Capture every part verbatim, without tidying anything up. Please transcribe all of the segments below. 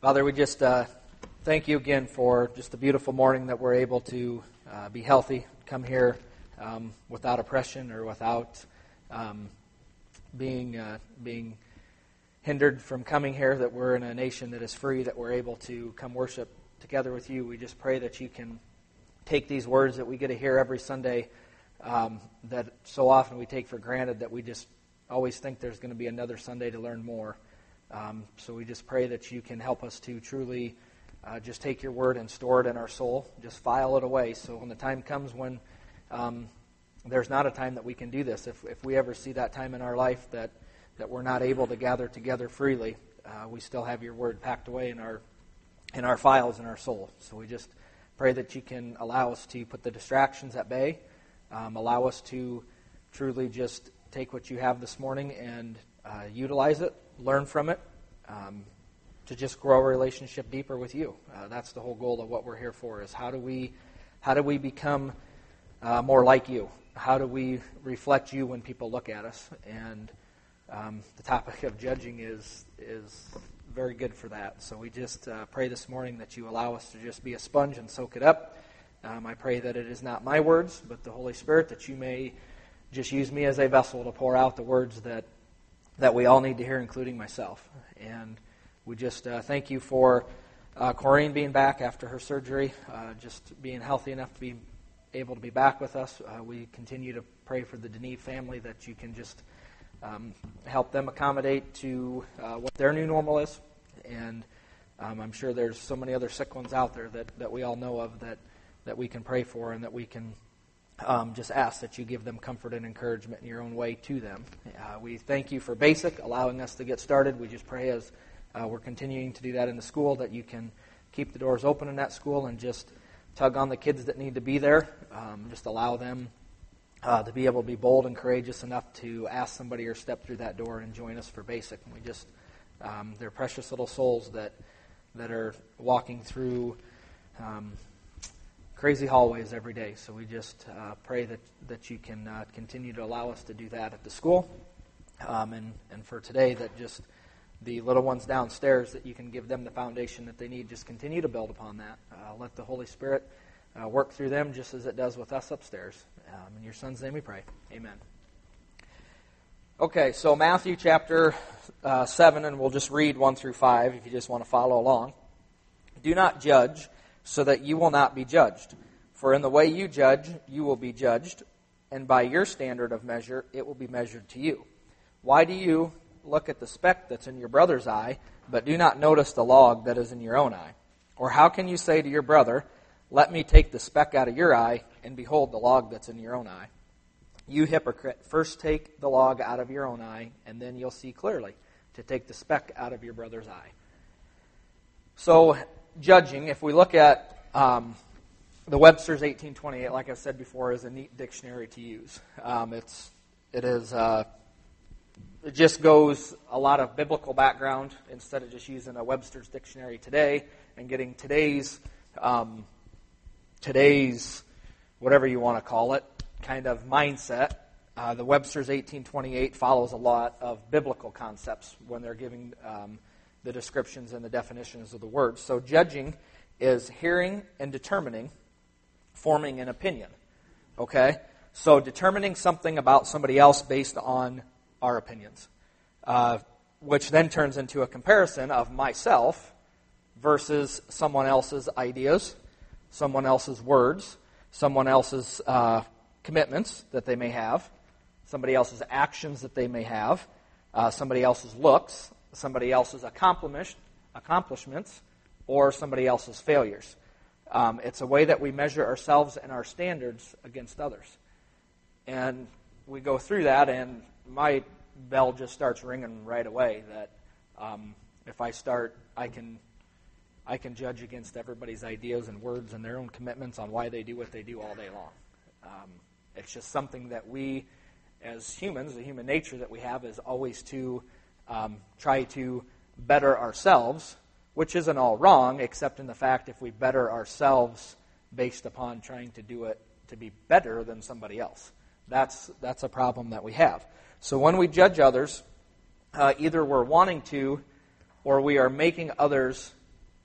Father, we just uh, thank you again for just a beautiful morning that we're able to uh, be healthy, come here um, without oppression or without um, being uh, being hindered from coming here, that we're in a nation that is free, that we're able to come worship together with you. We just pray that you can take these words that we get to hear every Sunday um, that so often we take for granted, that we just always think there's going to be another Sunday to learn more. Um, so we just pray that you can help us to truly uh, just take your word and store it in our soul, just file it away, so when the time comes when um, there's not a time that we can do this, if, if we ever see that time in our life that, that we're not able to gather together freely, uh, we still have your word packed away in our in our files in our soul. So we just pray that you can allow us to put the distractions at bay, um, allow us to truly just take what you have this morning and uh, utilize it, learn from it, um, to just grow a relationship deeper with you. Uh, that's the whole goal of what we're here for, is how do we how do we become uh, more like you? How do we reflect you when people look at us? And um, the topic of judging is is very good for that. So we just uh, pray this morning that you allow us to just be a sponge and soak it up. Um, I pray that it is not my words, but the Holy Spirit, that you may just use me as a vessel to pour out the words that that we all need to hear, including myself. And we just uh, thank you for uh, Corrine being back after her surgery, uh, just being healthy enough to be able to be back with us. Uh, we continue to pray for the Deneve family, that you can just um, help them accommodate to uh, what their new normal is. And um, I'm sure there's so many other sick ones out there that, that we all know of that, that we can pray for, and that we can Um, just ask that you give them comfort and encouragement in your own way to them. Uh, we thank you for BASIC, allowing us to get started. We just pray as uh, we're continuing to do that in the school, that you can keep the doors open in that school and just tug on the kids that need to be there. Um, just allow them uh, to be able to be bold and courageous enough to ask somebody or step through that door and join us for BASIC. And we just, um, they're precious little souls that, that are walking through Um, crazy hallways every day. So we just uh, pray that, that you can uh, continue to allow us to do that at the school. Um, and, and for today, that just the little ones downstairs, that you can give them the foundation that they need. Just continue to build upon that. Uh, let the Holy Spirit uh, work through them just as it does with us upstairs. Um, in your Son's name we pray. Amen. Okay, so Matthew chapter uh, seven, and we'll just read one through five if you just want to follow along. Do not judge, so that you will not be judged. For in the way you judge, you will be judged, and by your standard of measure, it will be measured to you. Why do you look at the speck that's in your brother's eye, but do not notice the log that is in your own eye? Or how can you say to your brother, let me take the speck out of your eye, and behold the log that's in your own eye? You hypocrite, first take the log out of your own eye, and then you'll see clearly to take the speck out of your brother's eye. So, judging, if we look at um, the Webster's eighteen twenty-eight, like I said before, is a neat dictionary to use. Um, it's it is uh, it just goes a lot of biblical background instead of just using a Webster's dictionary today and getting today's um, today's whatever you want to call it kind of mindset. Uh, the Webster's eighteen twenty-eight follows a lot of biblical concepts when they're giving Um, the descriptions and the definitions of the words. So judging is hearing and determining, forming an opinion. Okay? So determining something about somebody else based on our opinions. Uh, which then turns into a comparison of myself versus someone else's ideas, someone else's words, someone else's uh, commitments that they may have, somebody else's actions that they may have, uh, somebody else's looks, somebody else's accomplish, accomplishments, or somebody else's failures. Um, it's a way that we measure ourselves and our standards against others. And we go through that, and my bell just starts ringing right away that um, if I start, I can I can judge against everybody's ideas and words and their own commitments on why they do what they do all day long. Um, it's just something that we, as humans, the human nature that we have is always to Um, try to better ourselves, which isn't all wrong, except in the fact if we better ourselves based upon trying to do it to be better than somebody else. That's that's a problem that we have. So when we judge others, uh, either we're wanting to or we are making others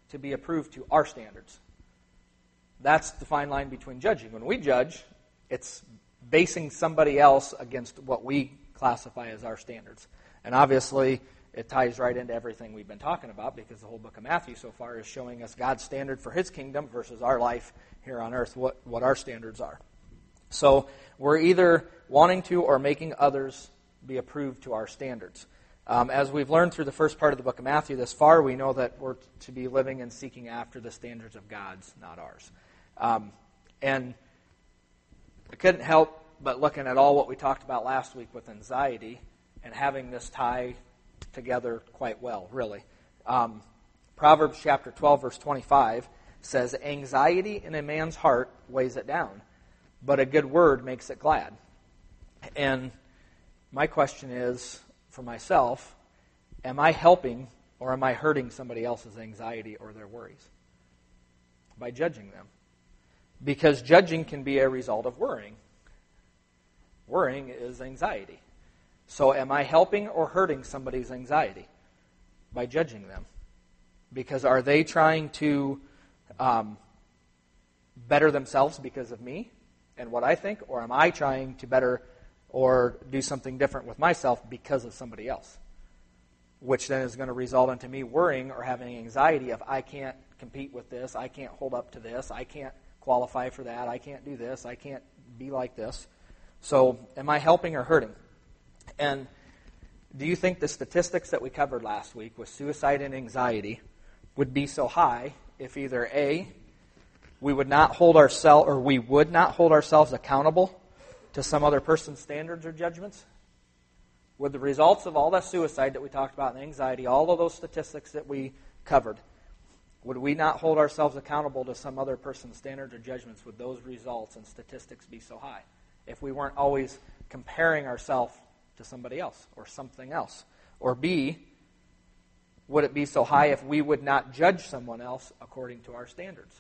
to be approved to our standards. That's the fine line between judging. When we judge, it's basing somebody else against what we classify as our standards. And obviously, it ties right into everything we've been talking about, because the whole book of Matthew so far is showing us God's standard for His kingdom versus our life here on earth, what, what our standards are. So we're either wanting to or making others be approved to our standards. Um, as we've learned through the first part of the book of Matthew this far, we know that we're to be living and seeking after the standards of God's, not ours. Um, and I couldn't help but looking at all what we talked about last week with anxiety and having this tie together quite well, really. Um, Proverbs chapter twelve, verse twenty-five says, "Anxiety in a man's heart weighs it down, but a good word makes it glad." And my question is, for myself, am I helping or am I hurting somebody else's anxiety or their worries by judging them? Because judging can be a result of worrying. Worrying is anxiety. So am I helping or hurting somebody's anxiety by judging them? Because are they trying to um, better themselves because of me and what I think? Or am I trying to better or do something different with myself because of somebody else? Which then is going to result into me worrying or having anxiety of, I can't compete with this, I can't hold up to this, I can't qualify for that, I can't do this, I can't be like this. So am I helping or hurting? And do you think the statistics that we covered last week with suicide and anxiety would be so high if either A, we would not hold ourselves or we would not hold ourselves accountable to some other person's standards or judgments? Would the results of all that suicide that we talked about and anxiety, all of those statistics that we covered, would we not hold ourselves accountable to some other person's standards or judgments? Would those results and statistics be so high if we weren't always comparing ourselves to somebody else or something else? Or B, would it be so high if we would not judge someone else according to our standards?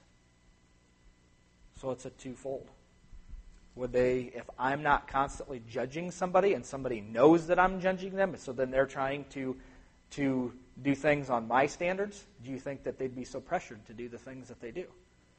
So it's a twofold. Would they, if I'm not constantly judging somebody and somebody knows that I'm judging them, so then they're trying to to do things on my standards, do you think that they'd be so pressured to do the things that they do?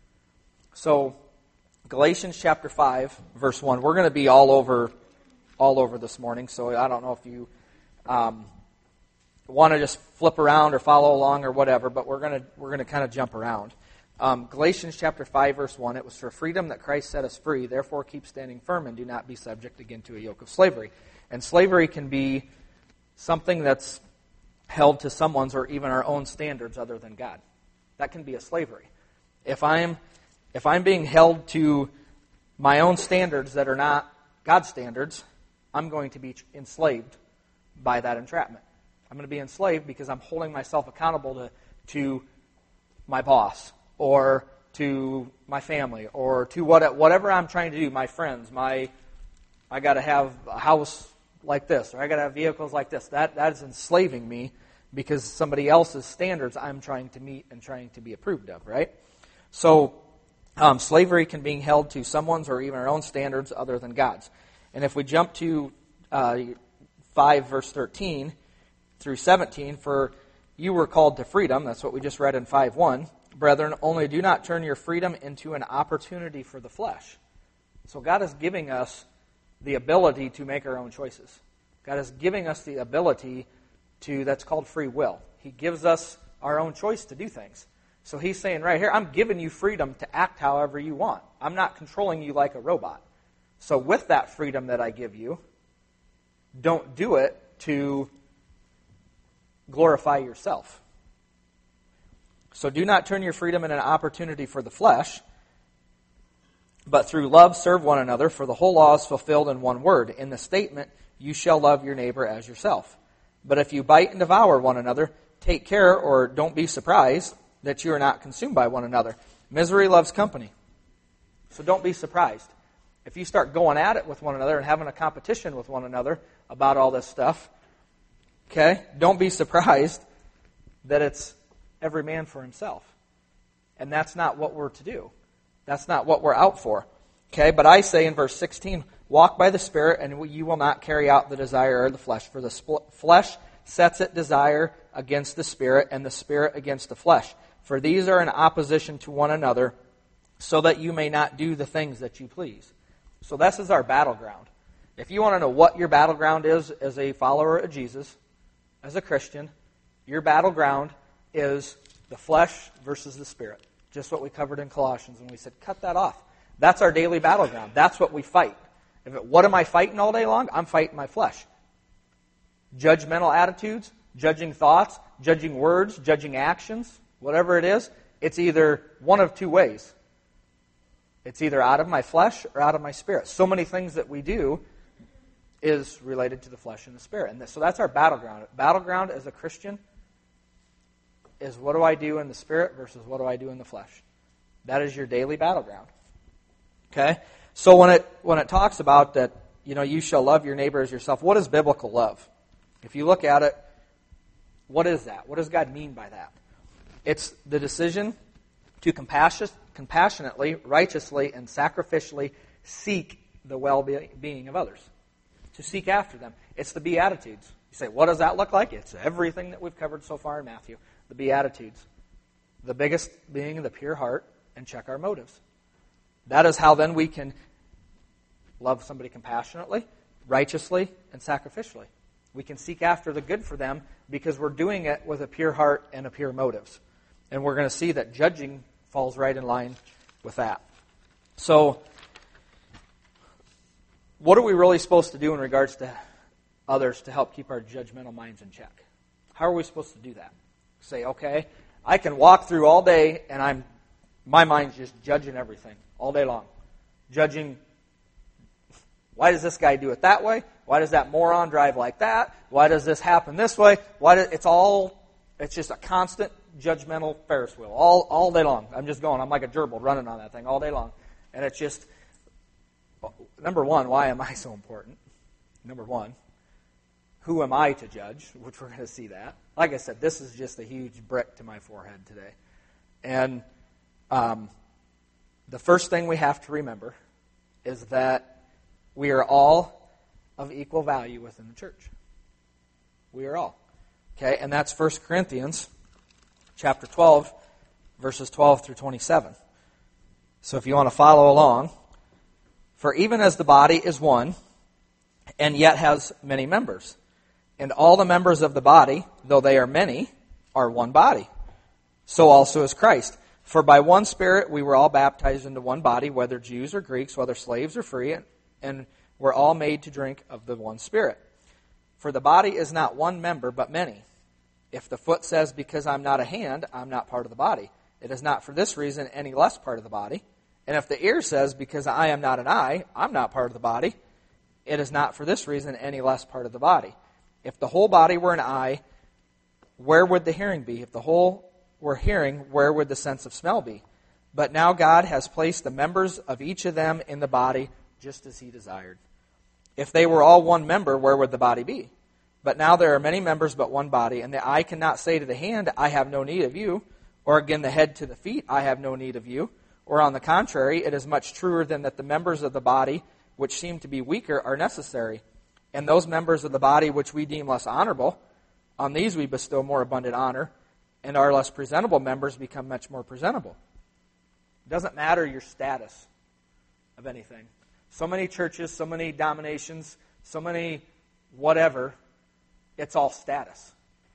So Galatians chapter five, verse one, we're going to be all over all over this morning, so I don't know if you um, want to just flip around or follow along or whatever, but we're going to we're going to kind of jump around. Um, Galatians chapter five, verse one, it was for freedom that Christ set us free, therefore keep standing firm and do not be subject again to a yoke of slavery. And slavery can be something that's held to someone's or even our own standards other than God. That can be a slavery. If I'm if I'm being held to my own standards that are not God's standards, I'm going to be enslaved by that entrapment. I'm going to be enslaved because I'm holding myself accountable to, to my boss or to my family or to what, whatever I'm trying to do, my friends, my I got to have a house like this or I got to have vehicles like this. That that is enslaving me because somebody else's standards I'm trying to meet and trying to be approved of, right? So um, slavery can be held to someone's or even our own standards other than God's. And if we jump to uh, five, verse thirteen through seventeen, for you were called to freedom, that's what we just read in five one, brethren, only do not turn your freedom into an opportunity for the flesh. So God is giving us the ability to make our own choices. God is giving us the ability to, that's called free will. He gives us our own choice to do things. So he's saying right here, I'm giving you freedom to act however you want. I'm not controlling you like a robot. So with that freedom that I give you, don't do it to glorify yourself. So do not turn your freedom into an opportunity for the flesh, but through love serve one another, for the whole law is fulfilled in one word, in the statement, you shall love your neighbor as yourself. But if you bite and devour one another, take care or don't be surprised that you are not consumed by one another. Misery loves company. So don't be surprised. If you start going at it with one another and having a competition with one another about all this stuff, okay, don't be surprised that it's every man for himself. And that's not what we're to do. That's not what we're out for. Okay, but I say in verse sixteen, walk by the Spirit and you will not carry out the desire of the flesh. For the flesh sets its desire against the Spirit and the Spirit against the flesh. For these are in opposition to one another, so that you may not do the things that you please. So this is our battleground. If you want to know what your battleground is as a follower of Jesus, as a Christian, your battleground is the flesh versus the Spirit. Just what we covered in Colossians when we said, cut that off. That's our daily battleground. That's what we fight. If it, what am I fighting all day long? I'm fighting my flesh. Judgmental attitudes, judging thoughts, judging words, judging actions, whatever it is, it's either one of two ways. It's either out of my flesh or out of my spirit. So many things that we do is related to the flesh and the spirit. And so that's our battleground. Battleground as a Christian is what do I do in the spirit versus what do I do in the flesh. That is your daily battleground. Okay? So when it when it talks about that, you know, you shall love your neighbor as yourself, what is biblical love? If you look at it, what is that? What does God mean by that? It's the decision to compassion, compassionately, righteously, and sacrificially seek the well-being of others. To seek after them. It's the Beatitudes. You say, what does that look like? It's everything that we've covered so far in Matthew. The Beatitudes. The biggest being the pure heart and check our motives. That is how then we can love somebody compassionately, righteously, and sacrificially. We can seek after the good for them because we're doing it with a pure heart and a pure motives. And we're going to see that judging falls right in line with that. So, what are we really supposed to do in regards to others to help keep our judgmental minds in check? How are we supposed to do that? Say, okay, I can walk through all day and I'm my mind's just judging everything all day long. Judging, why does this guy do it that way? Why does that moron drive like that? Why does this happen this way? Why do, it's all, it's just a constant judgmental Ferris wheel all, all day long. I'm just going, I'm like a gerbil running on that thing all day long. And it's just, number one, why am I so important? Number one, who am I to judge? Which we're going to see that. Like I said, this is just a huge brick to my forehead today. And um, the first thing we have to remember is that we are all of equal value within the church. We are all. Okay, and that's First Corinthians chapter twelve, verses twelve through twenty-seven. So if you want to follow along, for even as the body is one, and yet has many members, and all the members of the body, though they are many, are one body, so also is Christ. For by one Spirit we were all baptized into one body, whether Jews or Greeks, whether slaves or free, and we're all made to drink of the one Spirit. For the body is not one member, but many. If the foot says, because I'm not a hand, I'm not part of the body, it is not for this reason any less part of the body. And if the ear says, because I am not an eye, I'm not part of the body, it is not for this reason any less part of the body. If the whole body were an eye, where would the hearing be? If the whole were hearing, where would the sense of smell be? But now God has placed the members of each of them in the body just as He desired. If they were all one member, where would the body be? But now there are many members but one body, and the eye cannot say to the hand, I have no need of you, or again the head to the feet, I have no need of you. Or on the contrary, it is much truer than that the members of the body which seem to be weaker are necessary. And those members of the body which we deem less honorable, on these we bestow more abundant honor, and our less presentable members become much more presentable. It doesn't matter your status of anything. So many churches, so many denominations, so many whatever, it's all status.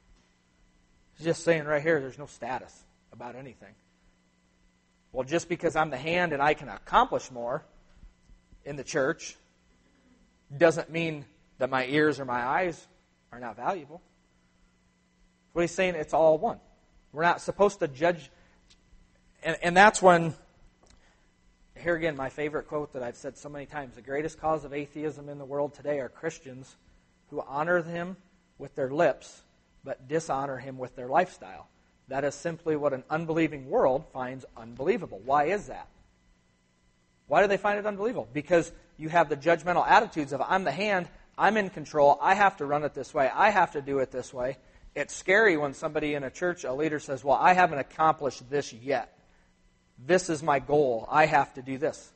It's just saying right here, there's no status about anything. Well, just because I'm the hand and I can accomplish more in the church doesn't mean that my ears or my eyes are not valuable. What he's saying, it's all one. We're not supposed to judge. And, and that's when, here again, my favorite quote that I've said so many times, the greatest cause of atheism in the world today are Christians who honor Him with their lips, but dishonor Him with their lifestyle. That is simply what an unbelieving world finds unbelievable. Why is that? Why do they find it unbelievable? Because you have the judgmental attitudes of, I'm the hand, I'm in control, I have to run it this way, I have to do it this way. It's scary when somebody in a church, a leader says, well, I haven't accomplished this yet. This is my goal. I have to do this.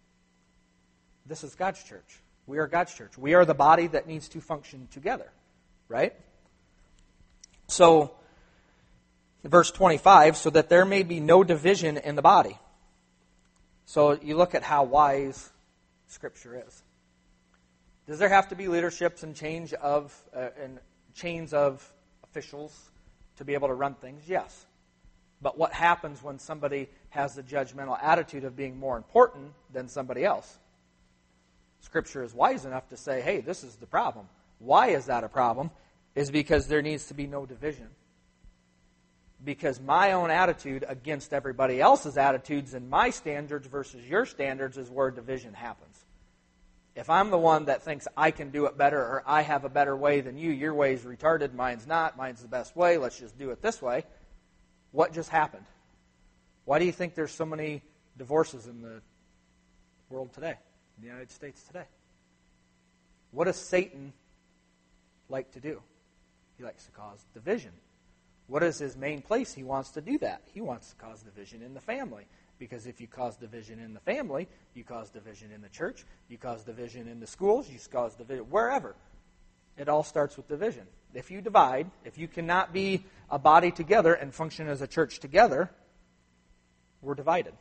This is God's church. We are God's church. We are the body that needs to function together. Right? So, verse twenty-five, so that there may be no division in the body. So you look at how wise Scripture is. Does there have to be leaderships and change of uh, and chains of officials to be able to run things? Yes. But what happens when somebody has the judgmental attitude of being more important than somebody else? Scripture is wise enough to say, hey, this is the problem. Why is that a problem? Is because there needs to be no division. Because my own attitude against everybody else's attitudes and my standards versus your standards is where division happens. If I'm the one that thinks I can do it better or I have a better way than you, your way is retarded, mine's not, mine's the best way, let's just do it this way. What just happened? Why do you think there's so many divorces in the world today, in the United States today? What does Satan like to do? He likes to cause division. What is his main place? He wants to do that. He wants to cause division in the family. Because if you cause division in the family, you cause division in the church, you cause division in the schools, you cause division wherever. It all starts with division. If you divide, if you cannot be a body together and function as a church together, we're divided.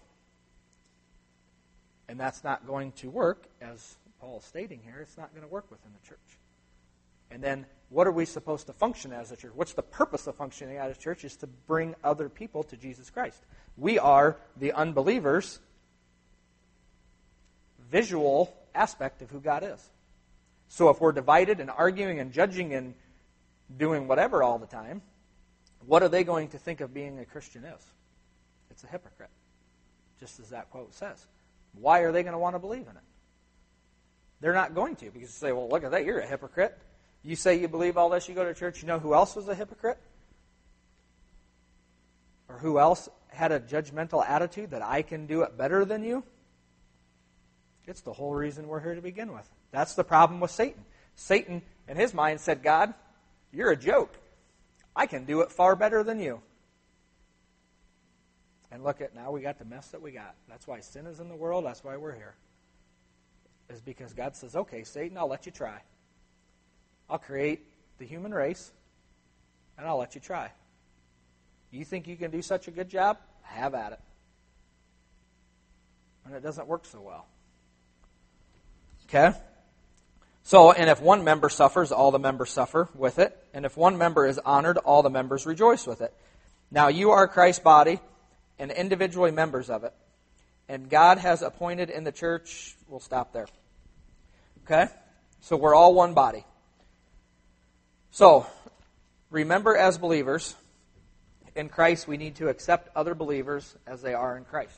And that's not going to work, as Paul is stating here. It's not going to work within the church. And then, what are we supposed to function as a church? What's the purpose of functioning as a church? Is to bring other people to Jesus Christ. We are the unbelievers' visual aspect of who God is. So if we're divided and arguing and judging and doing whatever all the time, what are they going to think of being a Christian is? It's a hypocrite, just as that quote says. Why are they going to want to believe in it? They're not going to, because you say, well, look at that, you're a hypocrite. You say you believe all this, you go to church, you know who else was a hypocrite? Or who else had a judgmental attitude that I can do it better than you? It's the whole reason we're here to begin with. That's the problem with Satan. Satan, in his mind, said, God, you're a joke. I can do it far better than you. And look at, now we got the mess that we got. That's why sin is in the world. That's why we're here. Is because God says, okay, Satan, I'll let you try. I'll create the human race, and I'll let you try. You think you can do such a good job? Have at it. And it doesn't work so well. Okay? So, and if one member suffers, all the members suffer with it. And if one member is honored, all the members rejoice with it. Now you are Christ's body and individually members of it. And God has appointed in the church, we'll stop there. Okay? So we're all one body. So, remember as believers, in Christ we need to accept other believers as they are in Christ.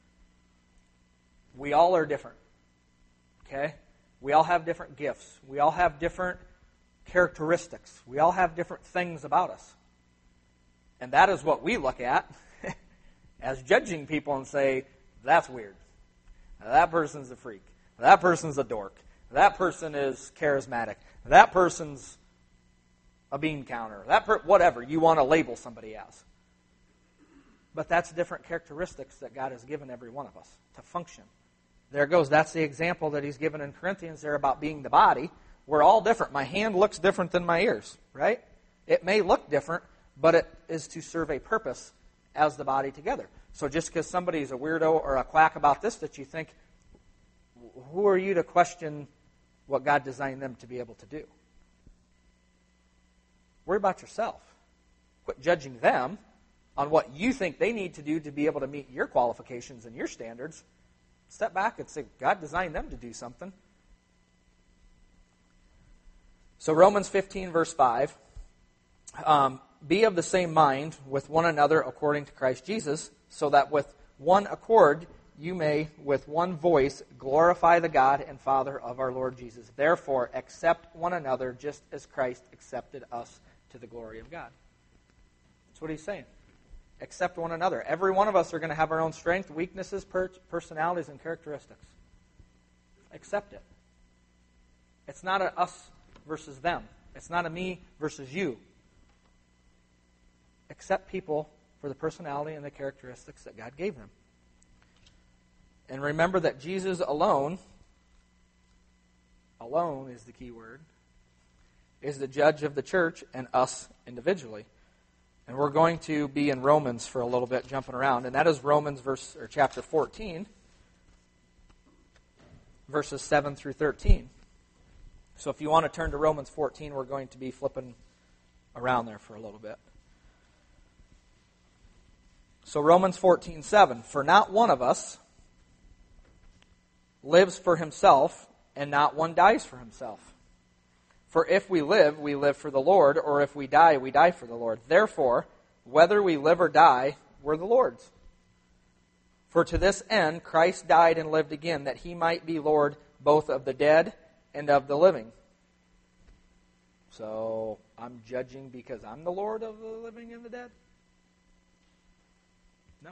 We all are different. Okay? We all have different gifts. We all have different characteristics. We all have different things about us. And that is what we look at as judging people and say, that's weird. That person's a freak. That person's a dork. That person is charismatic. That person's a bean counter. That per- whatever you want to label somebody as. But that's different characteristics that God has given every one of us to function. There it goes. That's the example that he's given in Corinthians there about being the body. We're all different. My hand looks different than my ears, right? It may look different, but it is to serve a purpose as the body together. So just because somebody is a weirdo or a quack about this, that you think, who are you to question what God designed them to be able to do? Worry about yourself. Quit judging them on what you think they need to do to be able to meet your qualifications and your standards. Step back and say, God designed them to do something. So Romans fifteen, verse five. Um, Be of the same mind with one another according to Christ Jesus, so that with one accord you may, with one voice, glorify the God and Father of our Lord Jesus. Therefore, accept one another just as Christ accepted us to the glory of God. That's what he's saying. Accept one another. Every one of us are going to have our own strengths, weaknesses, per- personalities, and characteristics. Accept it. It's not a us versus them. It's not a me versus you. Accept people for the personality and the characteristics that God gave them. And remember that Jesus alone, alone is the key word, is the judge of the church and us individually. And we're going to be in Romans for a little bit, jumping around. And that is Romans verse or chapter fourteen, verses seven through thirteen. So if you want to turn to Romans fourteen, we're going to be flipping around there for a little bit. So Romans fourteen seven, for not one of us lives for himself, and not one dies for himself. For if we live, we live for the Lord, or if we die, we die for the Lord. Therefore, whether we live or die, we're the Lord's. For to this end Christ died and lived again, that he might be Lord both of the dead and of the living. So, I'm judging because I'm the Lord of the living and the dead? No.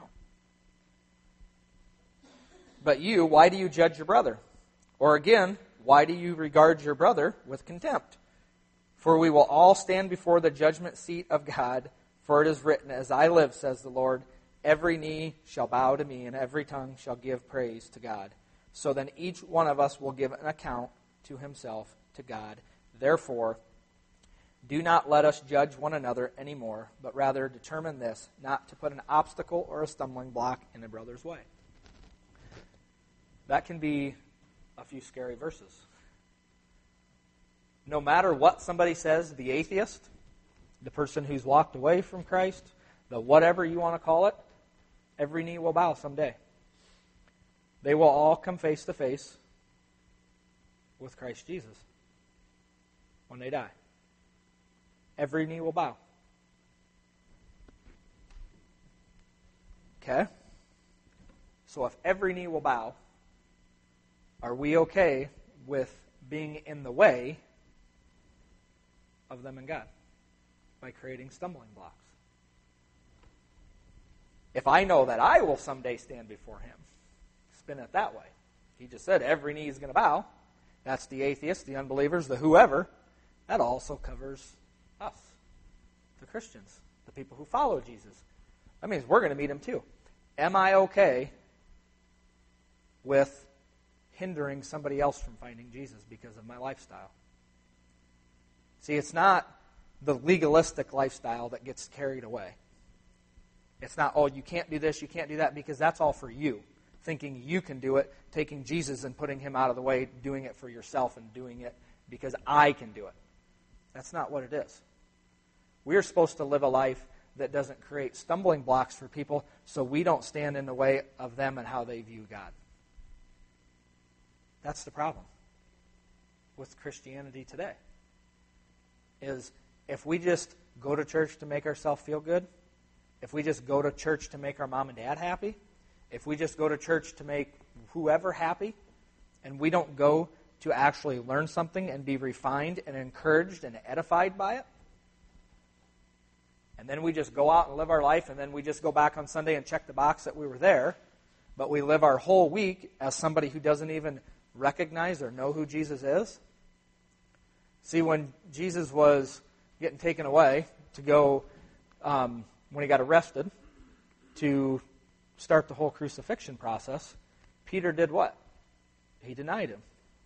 But you, why do you judge your brother? Or again, why do you regard your brother with contempt? For we will all stand before the judgment seat of God, for it is written, as I live, says the Lord, every knee shall bow to me, and every tongue shall give praise to God. So then each one of us will give an account to himself to God. Therefore, do not let us judge one another anymore, but rather determine this, not to put an obstacle or a stumbling block in a brother's way. That can be a few scary verses. No matter what somebody says, the atheist, the person who's walked away from Christ, the whatever you want to call it, every knee will bow someday. They will all come face to face with Christ Jesus when they die. Every knee will bow. Okay? So if every knee will bow, are we okay with being in the way of them and God by creating stumbling blocks? If I know that I will someday stand before him, spin it that way. He just said every knee is going to bow. That's the atheists, the unbelievers, the whoever. That also covers us, the Christians, the people who follow Jesus. That means we're going to meet him too. Am I okay with hindering somebody else from finding Jesus because of my lifestyle? See, it's not the legalistic lifestyle that gets carried away. It's not, oh, you can't do this, you can't do that, because that's all for you. Thinking you can do it, taking Jesus and putting him out of the way, doing it for yourself and doing it because I can do it. That's not what it is. We are supposed to live a life that doesn't create stumbling blocks for people so we don't stand in the way of them and how they view God. That's the problem with Christianity today. Is if we just go to church to make ourselves feel good, if we just go to church to make our mom and dad happy, if we just go to church to make whoever happy, and we don't go to actually learn something and be refined and encouraged and edified by it, and then we just go out and live our life, and then we just go back on Sunday and check the box that we were there, but we live our whole week as somebody who doesn't even recognize or know who Jesus is. See, when Jesus was getting taken away to go, um, when he got arrested, to start the whole crucifixion process, Peter did what? He denied him.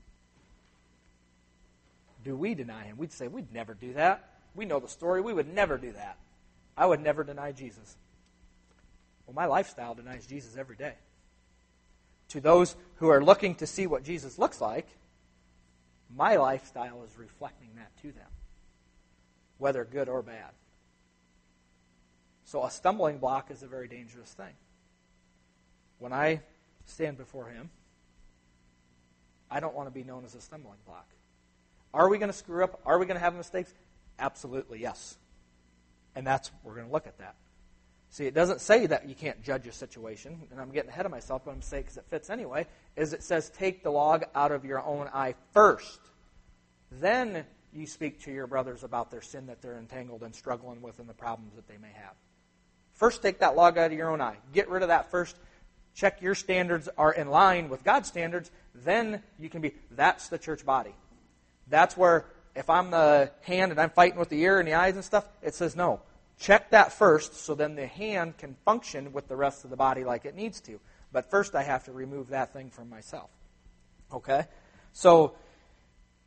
Do we deny him? We'd say, we'd never do that. We know the story. We would never do that. I would never deny Jesus. Well, my lifestyle denies Jesus every day. To those who are looking to see what Jesus looks like, my lifestyle is reflecting that to them, whether good or bad. So a stumbling block is a very dangerous thing. When I stand before him, I don't want to be known as a stumbling block. Are we going to screw up? Are we going to have mistakes? Absolutely, yes. And that's, we're going to look at that. See, it doesn't say that you can't judge a situation, and I'm getting ahead of myself, but I'm saying because it fits anyway, is it says take the log out of your own eye first. Then you speak to your brothers about their sin that they're entangled and struggling with and the problems that they may have. First, take that log out of your own eye. Get rid of that first. Check your standards are in line with God's standards. Then you can be, that's the church body. That's where, if I'm the hand and I'm fighting with the ear and the eyes and stuff, it says no. Check that first so then the hand can function with the rest of the body like it needs to. But first I have to remove that thing from myself. Okay? So,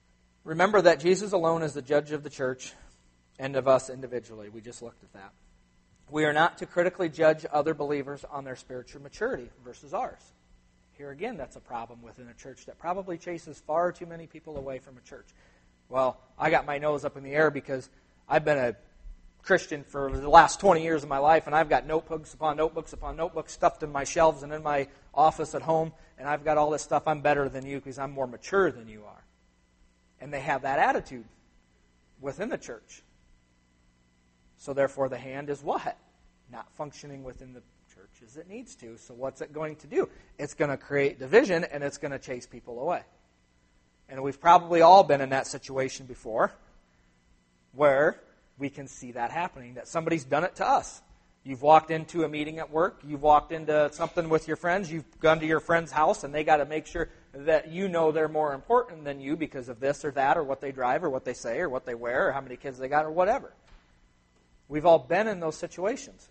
remember that Jesus alone is the judge of the church and of us individually. We just looked at that. We are not to critically judge other believers on their spiritual maturity versus ours. Here again, that's a problem within a church that probably chases far too many people away from a church. Well, I got my nose up in the air because I've been a Christian for the last twenty years of my life, and I've got notebooks upon notebooks upon notebooks stuffed in my shelves and in my office at home, and I've got all this stuff. I'm better than you because I'm more mature than you are. And they have that attitude within the church. So therefore, the hand is what? Not functioning within the church as it needs to. So what's it going to do? It's going to create division, and it's going to chase people away. And we've probably all been in that situation before where we can see that happening, that somebody's done it to us. You've walked into a meeting at work, you've walked into something with your friends, you've gone to your friend's house, and they got to make sure that you know they're more important than you because of this or that, or what they drive, or what they say, or what they wear, or how many kids they got, or whatever. We've all been in those situations.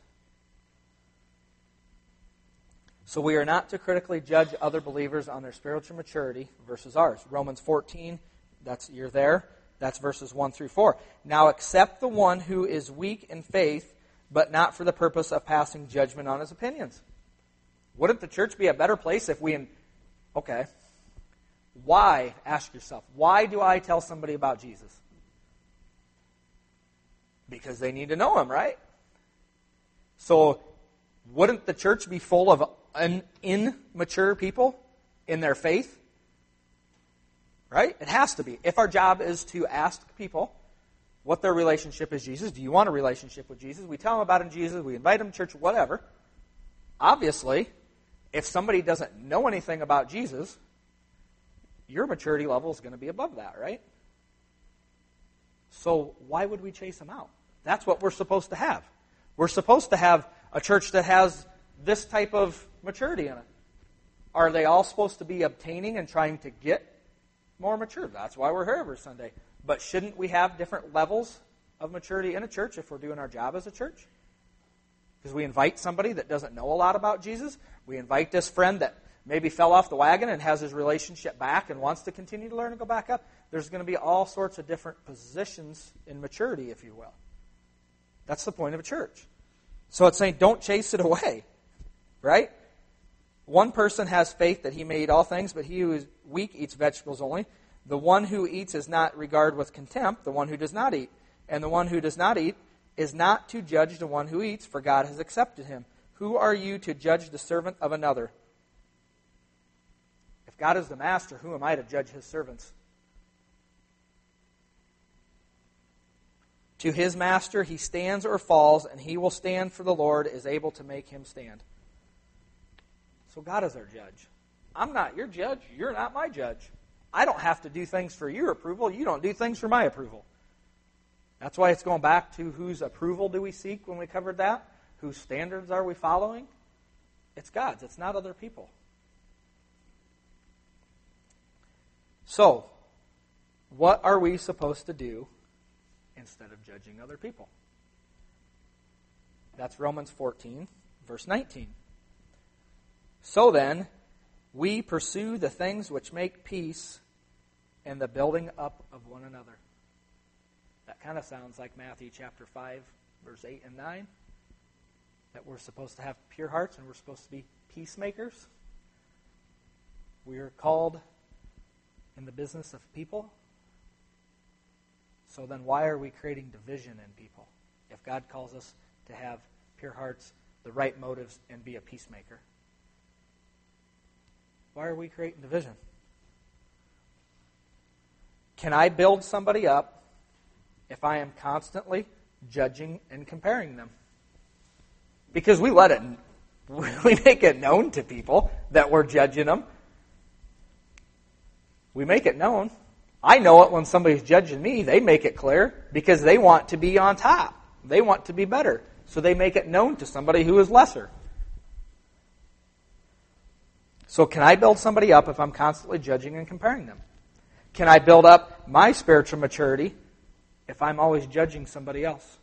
So we are not to critically judge other believers on their spiritual maturity versus ours. Romans fourteen, that's you're there. That's verses one through four. Now accept the one who is weak in faith, but not for the purpose of passing judgment on his opinions. Wouldn't the church be a better place if we... In, okay. Why, ask yourself, why do I tell somebody about Jesus? Because they need to know him, right? So wouldn't the church be full of un, immature people in their faith? Right? It has to be. If our job is to ask people what their relationship is Jesus, do you want a relationship with Jesus? We tell them about him, Jesus, we invite them to church, whatever. Obviously, if somebody doesn't know anything about Jesus, your maturity level is going to be above that, right? So why would we chase them out? That's what we're supposed to have. We're supposed to have a church that has this type of maturity in it. Are they all supposed to be obtaining and trying to get more mature? That's why we're here every Sunday. But shouldn't we have different levels of maturity in a church if we're doing our job as a church? Because we invite somebody that doesn't know a lot about Jesus. We invite this friend that maybe fell off the wagon and has his relationship back and wants to continue to learn and go back up. There's going to be all sorts of different positions in maturity, if you will. That's the point of a church. So it's saying don't chase it away, right? One person has faith that he made all things, but he who is weak eats vegetables only. The one who eats is not regarded with contempt, the one who does not eat. And the one who does not eat is not to judge the one who eats, for God has accepted him. Who are you to judge the servant of another? If God is the master, who am I to judge his servants? To his master he stands or falls, and he will stand, for the Lord is able to make him stand. So God is our judge. I'm not your judge. You're not my judge. I don't have to do things for your approval. You don't do things for my approval. That's why it's going back to whose approval do we seek when we covered that? Whose standards are we following? It's God's. It's not other people. So, what are we supposed to do instead of judging other people? That's Romans fourteen, verse nineteen. So then, we pursue the things which make peace and the building up of one another. That kind of sounds like Matthew chapter five, verse eight and nine. That we're supposed to have pure hearts and we're supposed to be peacemakers. We are called in the business of people. So then why are we creating division in people? If God calls us to have pure hearts, the right motives, and be a peacemaker. Why are we creating division? Can I build somebody up if I am constantly judging and comparing them? Because we let it, we make it known to people that we're judging them. We make it known. I know it when somebody's judging me. They make it clear because they want to be on top. They want to be better. So they make it known to somebody who is lesser. So can I build somebody up if I'm constantly judging and comparing them? Can I build up my spiritual maturity if I'm always judging somebody else?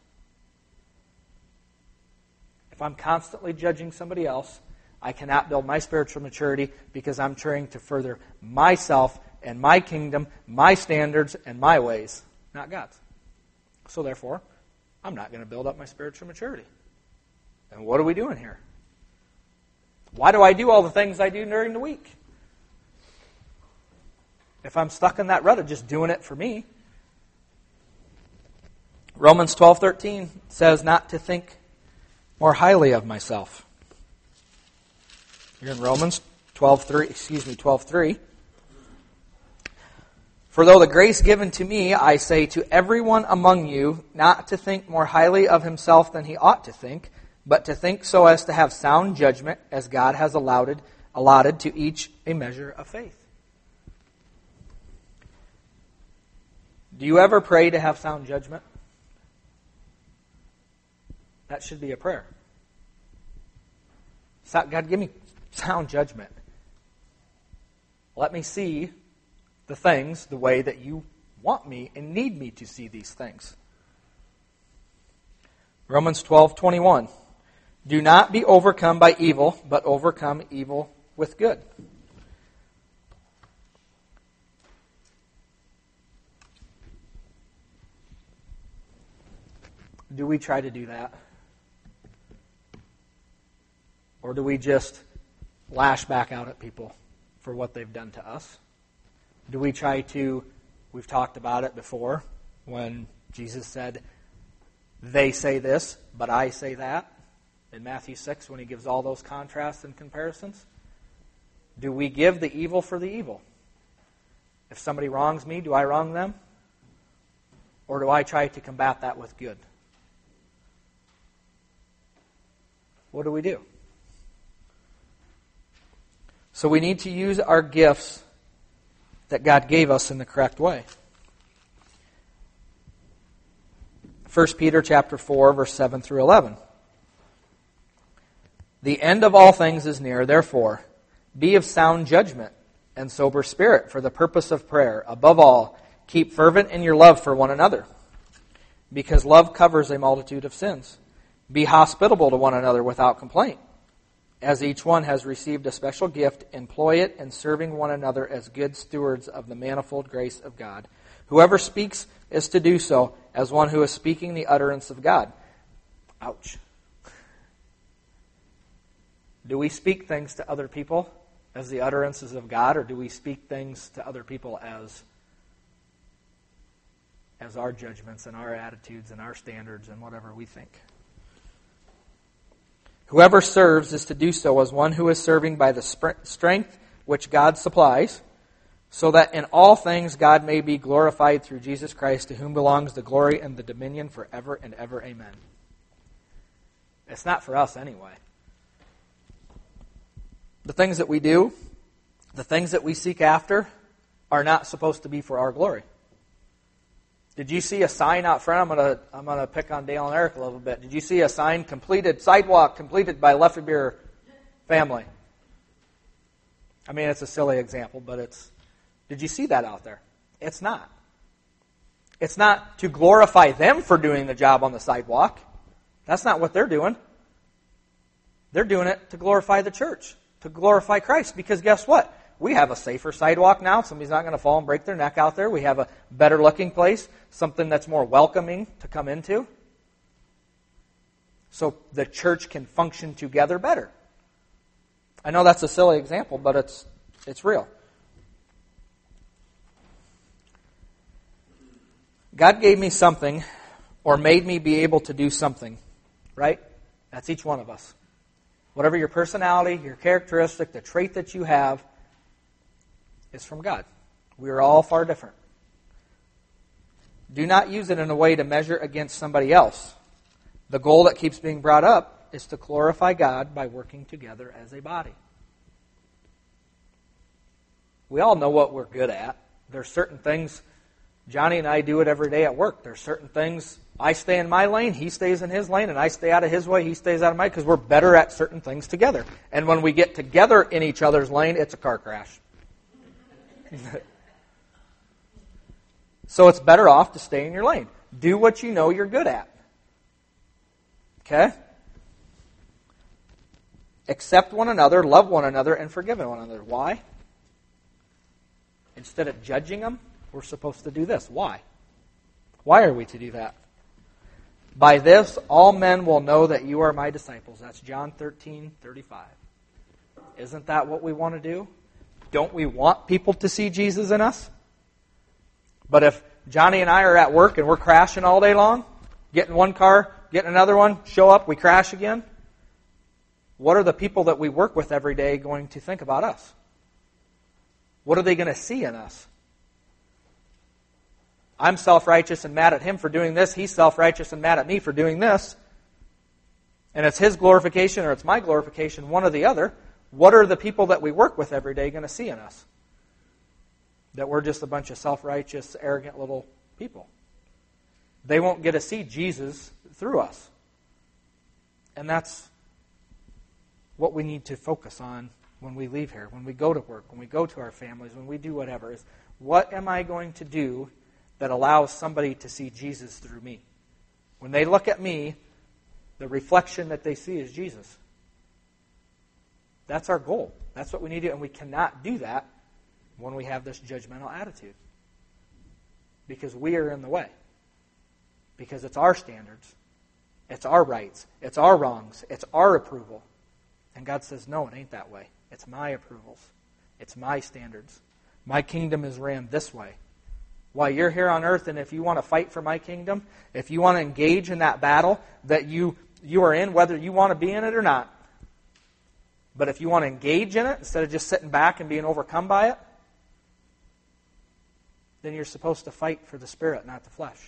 If I'm constantly judging somebody else, I cannot build my spiritual maturity because I'm trying to further myself and my kingdom, my standards, and my ways, not God's. So therefore, I'm not going to build up my spiritual maturity. And what are we doing here? Why do I do all the things I do during the week? If I'm stuck in that rut of just doing it for me. Romans twelve thirteen says not to think more highly of myself. You're in Romans twelve three, excuse me, twelve three. For though the grace given to me, I say to everyone among you, not to think more highly of himself than he ought to think, but to think so as to have sound judgment, as God has allotted, allotted to each a measure of faith. Do you ever pray to have sound judgment? That should be a prayer. God, give me sound judgment. Let me see the things the way that you want me and need me to see these things. Romans twelve twenty-one. Do not be overcome by evil, but overcome evil with good. Do we try to do that? Or do we just lash back out at people for what they've done to us? Do we try to, we've talked about it before, when Jesus said, they say this, but I say that, in Matthew six, when he gives all those contrasts and comparisons. Do we give the evil for the evil? If somebody wrongs me, do I wrong them? Or do I try to combat that with good? What do we do? So we need to use our gifts that God gave us in the correct way. First Peter chapter four, verse seven through eleven. The end of all things is near, therefore, be of sound judgment and sober spirit for the purpose of prayer. Above all, keep fervent in your love for one another, because love covers a multitude of sins. Be hospitable to one another without complaint. As each one has received a special gift, employ it in serving one another as good stewards of the manifold grace of God. Whoever speaks is to do so as one who is speaking the utterance of God. Ouch. Do we speak things to other people as the utterances of God, or do we speak things to other people as, as our judgments and our attitudes and our standards and whatever we think? Whoever serves is to do so as one who is serving by the strength which God supplies, so that in all things God may be glorified through Jesus Christ, to whom belongs the glory and the dominion forever and ever. Amen. It's not for us anyway. The things that we do, the things that we seek after, are not supposed to be for our glory. Did you see a sign out front? I'm going to I'm going to pick on Dale and Eric a little bit. Did you see a sign, completed, sidewalk completed by Lefebvre family? I mean, it's a silly example, but it's, did you see that out there? It's not. It's not to glorify them for doing the job on the sidewalk. That's not what they're doing. They're doing it to glorify the church, to glorify Christ, because guess what? We have a safer sidewalk now. Somebody's not going to fall and break their neck out there. We have a better looking place, something that's more welcoming to come into. So the church can function together better. I know that's a silly example, but it's it's real. God gave me something, or made me be able to do something, right? That's each one of us. Whatever your personality, your characteristic, the trait that you have, is from God. We are all far different. Do not use it in a way to measure against somebody else. The goal that keeps being brought up is to glorify God by working together as a body. We all know what we're good at. There's certain things, Johnny and I do it every day at work. There's certain things, I stay in my lane, he stays in his lane, and I stay out of his way, he stays out of mine, because we're better at certain things together. And when we get together in each other's lane, it's a car crash. So it's better off to stay in your lane. Do what you know you're good at. Okay? Accept one another, love one another, and forgive one another. Why? Instead of judging them, we're supposed to do this. Why? Why are we to do that? By this, all men will know that you are my disciples. That's John thirteen thirty-five. Isn't that what we want to do? Don't we want people to see Jesus in us? But if Johnny and I are at work and we're crashing all day long, getting one car, getting another one, show up, we crash again, what are the people that we work with every day going to think about us? What are they going to see in us? I'm self-righteous and mad at him for doing this. He's self-righteous and mad at me for doing this. And it's his glorification or it's my glorification, one or the other. What are the people that we work with every day going to see in us? That we're just a bunch of self-righteous, arrogant little people. They won't get to see Jesus through us. And that's what we need to focus on when we leave here, when we go to work, when we go to our families, when we do whatever. Is what am I going to do that allows somebody to see Jesus through me? When they look at me, the reflection that they see is Jesus. That's our goal. That's what we need to do, and we cannot do that when we have this judgmental attitude. Because we are in the way. Because it's our standards. It's our rights. It's our wrongs. It's our approval. And God says, no, it ain't that way. It's my approvals. It's my standards. My kingdom is ran this way. While you're here on earth, and if you want to fight for my kingdom, if you want to engage in that battle that you, you are in, whether you want to be in it or not, but if you want to engage in it instead of just sitting back and being overcome by it, then you're supposed to fight for the Spirit, not the flesh.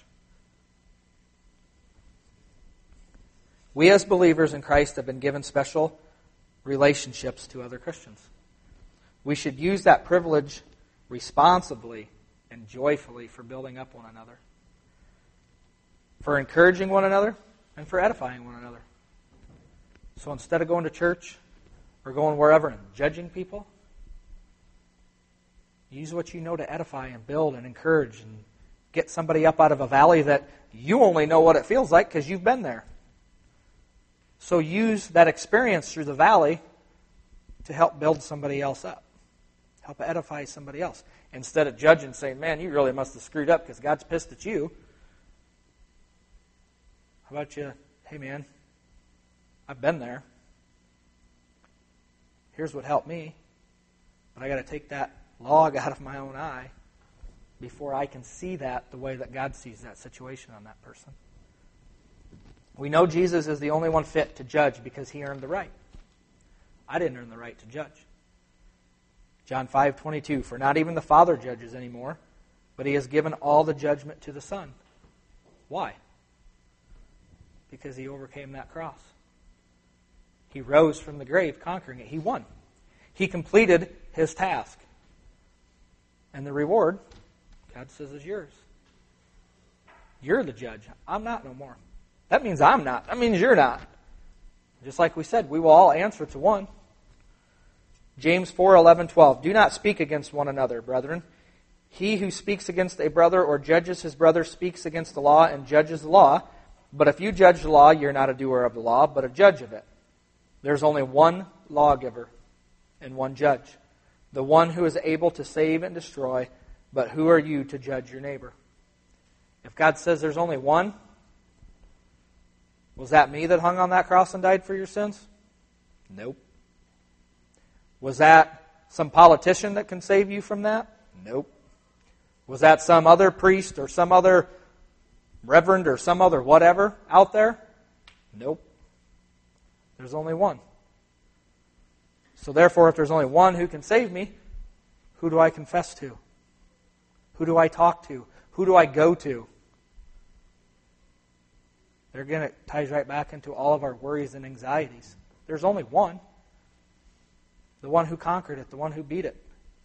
We as believers in Christ have been given special relationships to other Christians. We should use that privilege responsibly and joyfully for building up one another, for encouraging one another, and for edifying one another. So instead of going to church or going wherever and judging people, use what you know to edify and build and encourage and get somebody up out of a valley that you only know what it feels like because you've been there. So use that experience through the valley to help build somebody else up. Help edify somebody else. Instead of judging, saying, man, you really must have screwed up because God's pissed at you. How about you, hey man, I've been there. Here's what helped me. But I got to take that log out of my own eye before I can see that the way that God sees that situation on that person. We know Jesus is the only one fit to judge because he earned the right. I didn't earn the right to judge. John five twenty-two, for not even the Father judges anymore, but he has given all the judgment to the Son. Why? Because he overcame that cross. He rose from the grave, conquering it. He won. He completed his task. And the reward, God says, is yours. You're the judge. I'm not no more. That means I'm not. That means you're not. Just like we said, we will all answer to one. James four eleven twelve. Do not speak against one another, brethren. He who speaks against a brother or judges his brother speaks against the law and judges the law. But if you judge the law, you're not a doer of the law, but a judge of it. There's only one lawgiver and one judge, the one who is able to save and destroy. But who are you to judge your neighbor? If God says there's only one, was that me that hung on that cross and died for your sins? Nope. Was that some politician that can save you from that? Nope. Was that some other priest or some other reverend or some other whatever out there? Nope. There's only one. So therefore, if there's only one who can save me, who do I confess to? Who do I talk to? Who do I go to? There again, it ties right back into all of our worries and anxieties. There's only one. The one who conquered it, the one who beat it.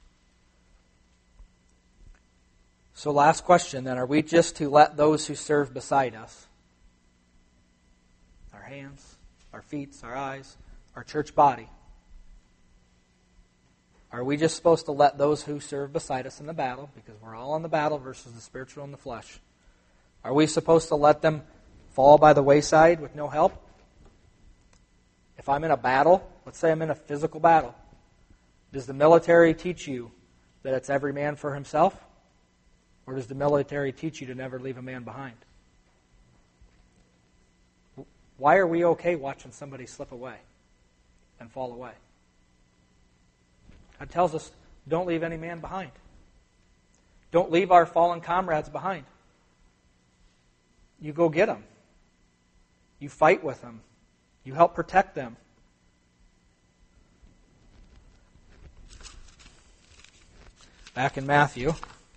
So last question then, are we just to let those who serve beside us, our hands, our feet, our eyes, our church body, are we just supposed to let those who serve beside us in the battle, because we're all in the battle versus the spiritual and the flesh, are we supposed to let them fall by the wayside with no help? If I'm in a battle, let's say I'm in a physical battle, does the military teach you that it's every man for himself? Or does the military teach you to never leave a man behind? Why are we okay watching somebody slip away and fall away? God tells us, don't leave any man behind. Don't leave our fallen comrades behind. You go get them. You fight with them. You help protect them. Back in Matthew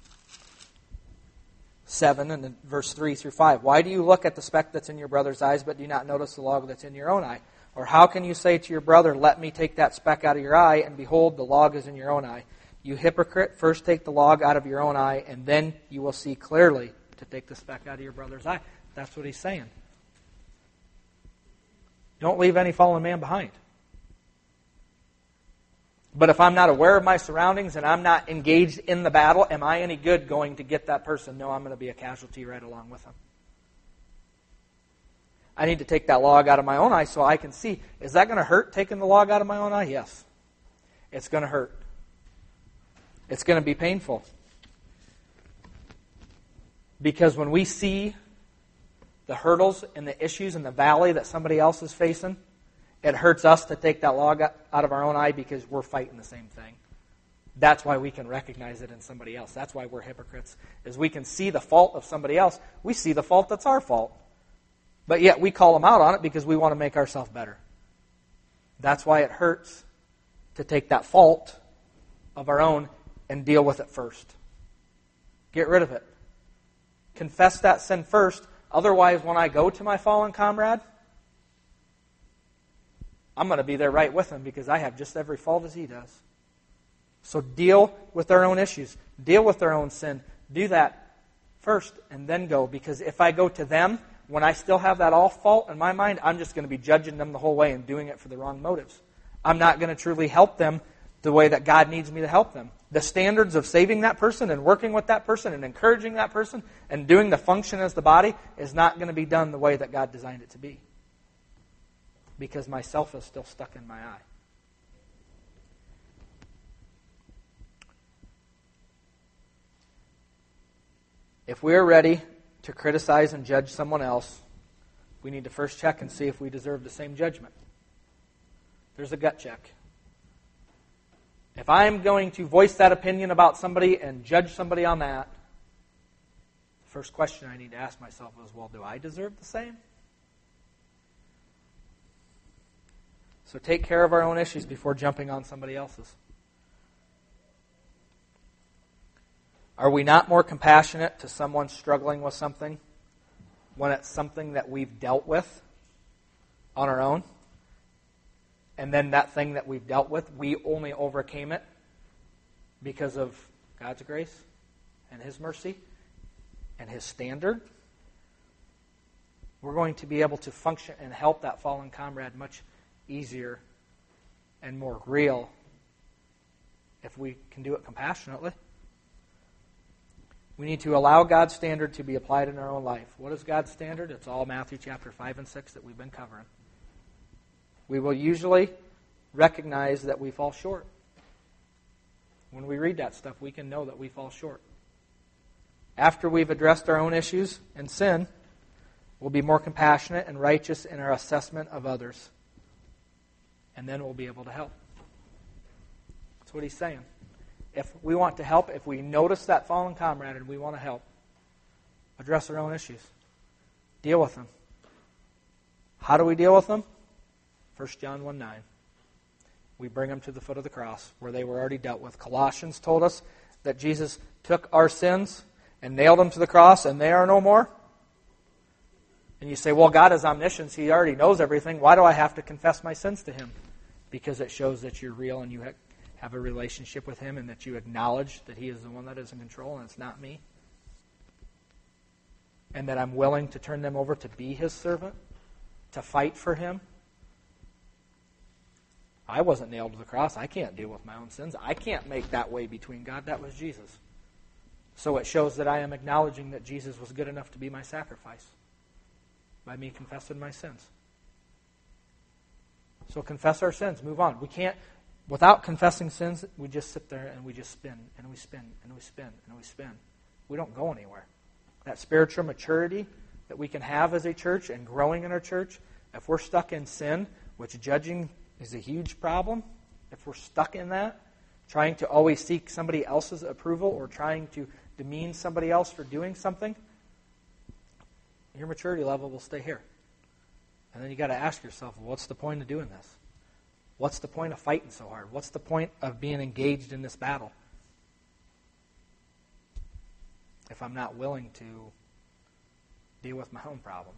seven and then verse three through five. Why do you look at the speck that's in your brother's eyes, but do not notice the log that's in your own eye? Or how can you say to your brother, let me take that speck out of your eye, and behold, the log is in your own eye? You hypocrite, first take the log out of your own eye, and then you will see clearly to take the speck out of your brother's eye. That's what he's saying. Don't leave any fallen man behind. But if I'm not aware of my surroundings and I'm not engaged in the battle, am I any good going to get that person? No, I'm going to be a casualty right along with them. I need to take that log out of my own eye so I can see. Is that going to hurt, taking the log out of my own eye? Yes. It's going to hurt. It's going to be painful. Because when we see the hurdles and the issues in the valley that somebody else is facing, it hurts us to take that log out of our own eye because we're fighting the same thing. That's why we can recognize it in somebody else. That's why we're hypocrites, is we can see the fault of somebody else. We see the fault that's our fault. But yet we call them out on it because we want to make ourselves better. That's why it hurts to take that fault of our own and deal with it first. Get rid of it. Confess that sin first. Otherwise, when I go to my fallen comrade, I'm going to be there right with him because I have just every fault as he does. So deal with their own issues. Deal with their own sin. Do that first and then go. Because if I go to them, when I still have that all fault in my mind, I'm just going to be judging them the whole way and doing it for the wrong motives. I'm not going to truly help them the way that God needs me to help them. The standards of saving that person and working with that person and encouraging that person and doing the function as the body is not going to be done the way that God designed it to be. Because myself is still stuck in my eye. If we are ready to criticize and judge someone else, we need to first check and see if we deserve the same judgment. There's a gut check. If I'm going to voice that opinion about somebody and judge somebody on that, the first question I need to ask myself is, well, do I deserve the same? So take care of our own issues before jumping on somebody else's. Are we not more compassionate to someone struggling with something when it's something that we've dealt with on our own? And then that thing that we've dealt with, we only overcame it because of God's grace and His mercy and His standard. We're going to be able to function and help that fallen comrade much easier and more real if we can do it compassionately. We need to allow God's standard to be applied in our own life. What is God's standard? It's all Matthew chapter five and six that we've been covering. We will usually recognize that we fall short. When we read that stuff, we can know that we fall short. After we've addressed our own issues and sin, we'll be more compassionate and righteous in our assessment of others. And then we'll be able to help. That's what he's saying. If we want to help, if we notice that fallen comrade and we want to help, address our own issues. Deal with them. How do we deal with them? First John one nine. We bring them to the foot of the cross where they were already dealt with. Colossians told us that Jesus took our sins and nailed them to the cross and they are no more. And you say, well, God is omniscient. He already knows everything. Why do I have to confess my sins to Him? Because it shows that you're real and you have a relationship with Him and that you acknowledge that He is the one that is in control and it's not me. And that I'm willing to turn them over to be His servant, to fight for Him. I wasn't nailed to the cross. I can't deal with my own sins. I can't make that way between God. That was Jesus. So it shows that I am acknowledging that Jesus was good enough to be my sacrifice by me confessing my sins. So confess our sins. Move on. We can't, without confessing sins, we just sit there and we just spin and we spin and we spin and we spin. We don't go anywhere. That spiritual maturity that we can have as a church and growing in our church If we're stuck in sin, which judging is a huge problem, if we're stuck in that, trying to always seek somebody else's approval or trying to demean somebody else for doing something, your maturity level will stay here. And then you got to ask yourself, well, what's the point of doing this? What's the point of fighting so hard? What's the point of being engaged in this battle if I'm not willing to deal with my own problems?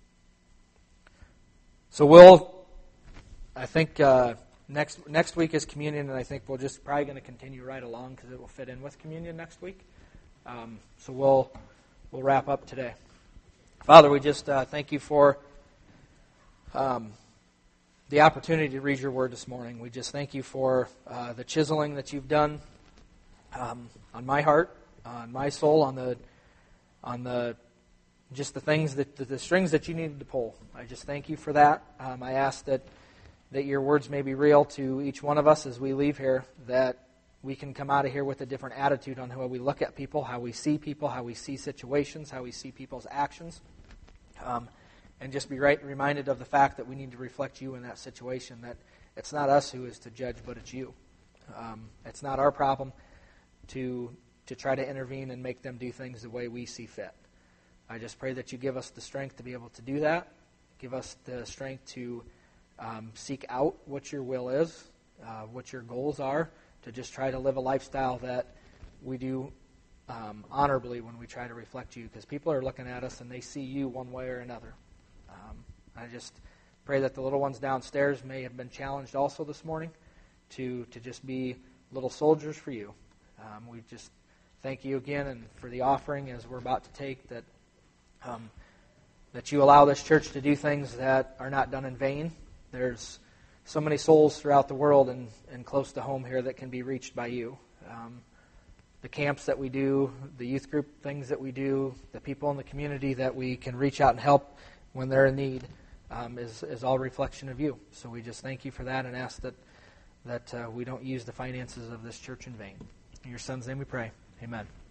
So we'll, I think uh, next next week is communion, and I think we'll just probably going to continue right along because it will fit in with communion next week. Um, so we'll we'll wrap up today. Father, we just uh, thank you for um, the opportunity to read your word this morning. We just thank you for uh, the chiseling that you've done um, on my heart, on my soul, on the on the just the things that the, the strings that you needed to pull. I just thank you for that. Um, I ask that that your words may be real to each one of us as we leave here, that we can come out of here with a different attitude on how we look at people, how we see people, how we see situations, how we see people's actions. Um, and just be right reminded of the fact that we need to reflect you in that situation, that it's not us who is to judge, but it's you. Um, it's not our problem to to try to intervene and make them do things the way we see fit. I just pray that you give us the strength to be able to do that. Give us the strength to um, seek out what your will is, uh, what your goals are, to just try to live a lifestyle that we do um, honorably when we try to reflect you, because people are looking at us and they see you one way or another. Um, I just pray that the little ones downstairs may have been challenged also this morning to, to just be little soldiers for you. Um, we just thank you again and for the offering as we're about to take, that um, that you allow this church to do things that are not done in vain. There's so many souls throughout the world and, and close to home here that can be reached by you. Um, the camps that we do, the youth group things that we do, the people in the community that we can reach out and help when they're in need um, is, is all reflection of you. So we just thank you for that and ask that, that uh, we don't use the finances of this church in vain. In your Son's name we pray. Amen.